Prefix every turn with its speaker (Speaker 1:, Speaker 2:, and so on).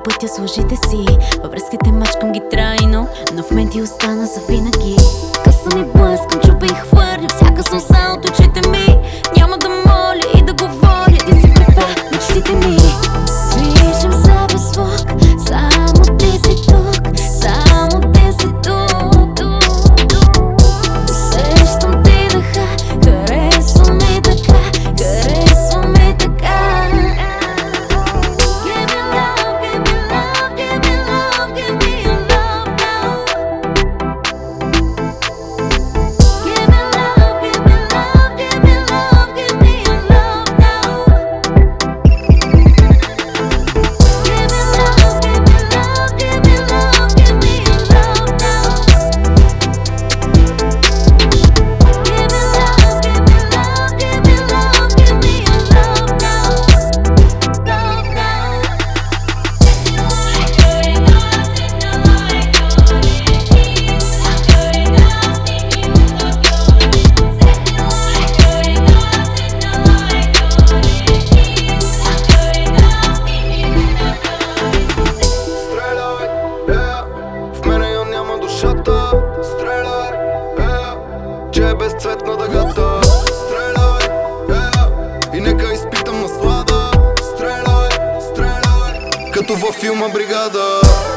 Speaker 1: пътя с лъжите си. Във връзките мачкам ги трайно, но в мен ти остана завинаги. Къса ми блъскам, чупа и хвърля всяка сълза от очите ми. Няма да моля и да говоря, ти си права мечтите ми. Движим се без звук, само ти си тук, само ти си тук. Усещам ти дъха, харесва ми така, харесва ми така. Give me love, give me love, give me love, give me your love now. Give me love, give me love, give me love, give me your love now. Give me love, give me love, give me love, give me your love now. Give me love, give me love, give me love, give me your love now. Love now.
Speaker 2: Стреляй, в мене я няма душата. Стреляй, че е безцветна дъгата. Стреляй, и нека изпитам наслада. Стреляй, стреляй, като във филма Бригада.